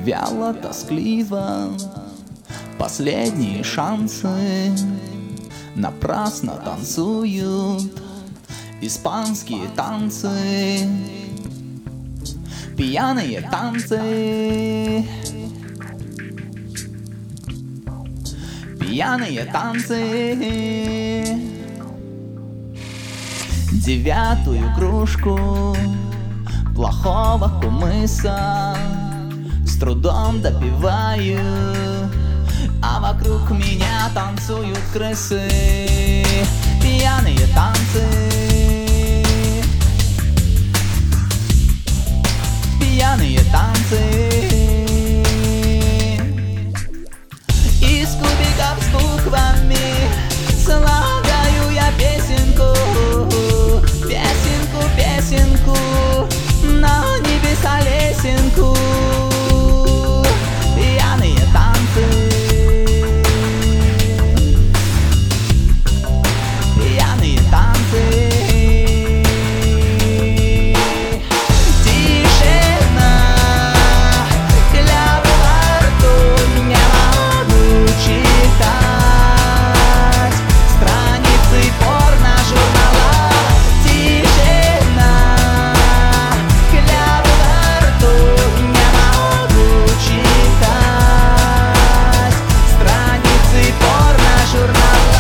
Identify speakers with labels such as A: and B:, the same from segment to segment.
A: вяло, тоскливо. Последние шансы напрасно танцуют испанские танцы, пьяные танцы, пьяные танцы. Девятую кружку плохого кумыса с трудом допиваю, а вокруг меня танцуют крысы. Пьяные танцы, пьяные танцы. Из кубиков с буквами слагаю я песенку, песенку, песенку, на небеса лесенку. Пьяные танцы, пьяные танцы. Тишина, кляп во рту, не могу читать страницы порно-журнала. Тишина, кляп во рту, не могу читать страницы порно-журнала.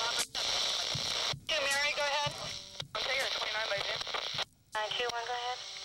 B: Mary, go ahead. Okay, you're 29 by June. 921, go ahead.